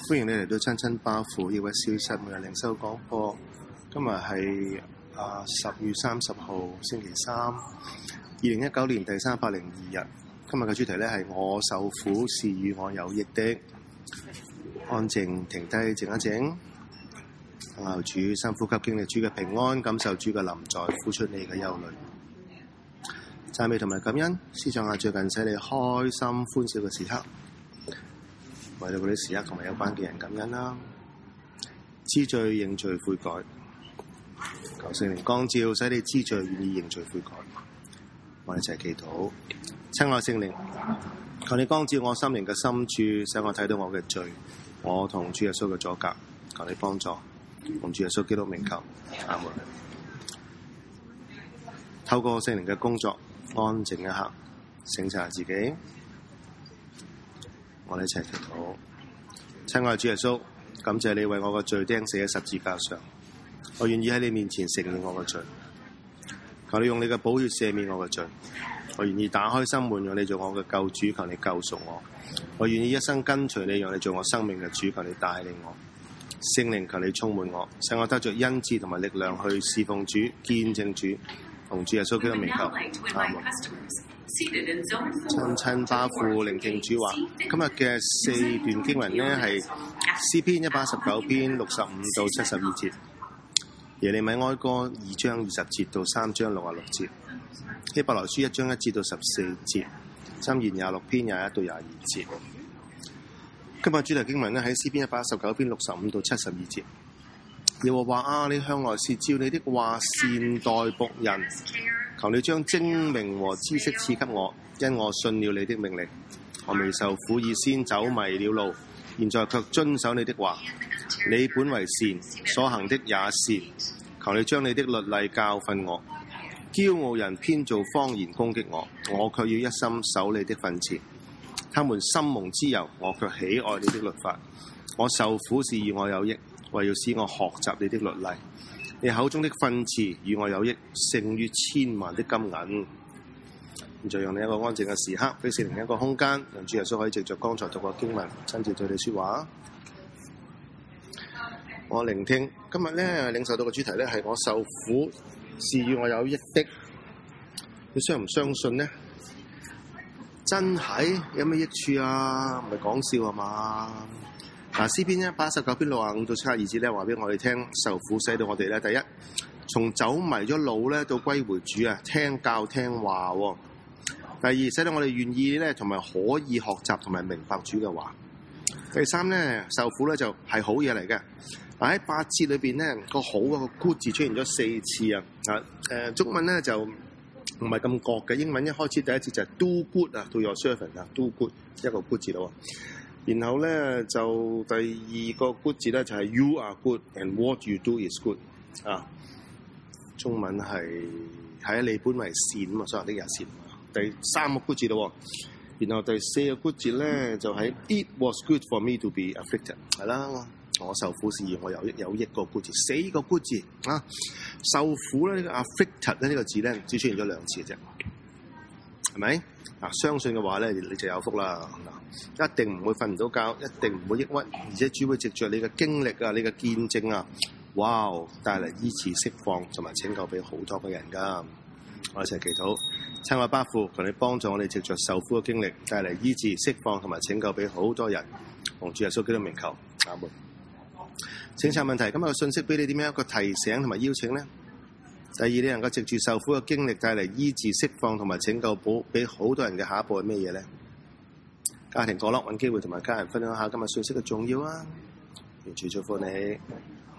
歡迎你嚟到親親巴父呢位小室每日靈修講課。今日係10月30號星期三，2019年第302日。今日嘅主題呢係我受苦是與我有益的。安靜停低靜一靜，等候主深呼吸，經歷主嘅平安，感受主嘅臨在，呼出你嘅憂慮。讚美同埋感恩，思想下最近使你開心歡笑嘅時刻，為到嗰啲時刻同埋有關嘅人感恩啦。知罪認罪悔改，求聖靈光照，使你知罪願意認罪悔改。我哋一齊祈禱。親愛聖靈，求你光照我心靈嘅深處，使我睇到我嘅罪，我同主耶穌嘅阻隔。求你幫助，同主耶穌基督名求，阿門。透過聖靈嘅工作，安靜一刻，省察自己。我哋一齊祈禱。親愛主耶穌，感謝你為我嘅罪釘死喺十字架上，我願意喺你面前承認我嘅罪。求你用你嘅寶血赦免我嘅罪，我願意打開心門，讓你做我嘅救主。求你救贖我，我願意一生跟隨你，讓你做我生命嘅主。求你帶領我，聖靈求你充滿我，使我得着恩賜同埋力量去侍奉主、見證主，同主耶穌基督名求，阿門。親親巴父聆聽主話。今日嘅4段經文呢係詩篇119篇65到72節，耶利米哀歌2章20節到3章66節，希伯來書1章1節到14節，箴言26篇21到22節。今日主題經文呢喺詩篇119篇65到72節。耶和華啊，你向來是照你的話善待僕人，求你將精明和知識賜給我，因我信了你的命令。我未受苦以先走迷了路，現在卻遵守你的話。你本為善，所行的也是。求你將你的律例教訓我。驕傲人編造謊言攻擊我，我卻要一心守你的訓詞。他們心蒙脂油，我卻喜愛你的律法。我受苦是與我有益，為要使我學習你的律例。你口中的訓詞與我有益，勝於千萬的金銀。現在讓你一個安靜嘅時刻，俾聖靈一個空間，讓主耶穌可以藉着剛才讀過經文，親自對你說話。我聆聽今日咧領受到嘅主題咧係我受苦是與我有益的。你相唔相信呢？真係有咩益處啊？唔係講笑啊嘛？嗱，詩篇119篇65到72節咧，話俾我哋聽，受苦使到我哋咧，第一，從走迷咗路咧到歸回主啊，聽教聽話。第二，使到我哋願意咧，同埋可以學習同埋明白主嘅話。第三咧，受苦咧就係好嘢嚟嘅。嗱，喺8節裏邊咧，個好個 good 字出現咗4次啊。中文咧就唔係咁覺嘅，英文一開始第一節就係 do good 啊， do your servant 啊 ，do good 一個 good 字咯。然後咧就第二個 good 字咧就係 you are good and what you do is good 啊。中文係你本為善嘛，所有的也善。第三個 good 字咯。然後第四個 good 字咧就係 it was good for me to be afflicted 係啦，我受苦是與我有益個 good 字，4個 good 字啊。受苦咧呢個 afflicted 咧呢個字咧只出現咗2次嘅啫，係咪？相信嘅話咧，你就有福啦。一定唔會瞓唔到覺，一定唔會抑鬱，而且主會藉着你嘅經歷啊，你嘅見證啊，哇，帶嚟醫治釋放同埋拯救俾好多嘅人噶。我一齊祈禱。親愛巴父，求你幫助我哋藉着受苦嘅經歷，帶嚟醫治釋放同埋拯救俾好多人。奉主耶穌基督名求，阿門。請查問題，今日嘅信息俾你點樣一個提醒同埋邀請呢？第二，你能夠藉住受苦嘅經歷帶嚟醫治釋放同埋拯救俾好多人嘅下一步係咩嘢呢？家庭角落揾機會同埋家人分享下今日信息嘅重要啊！願主祝福你。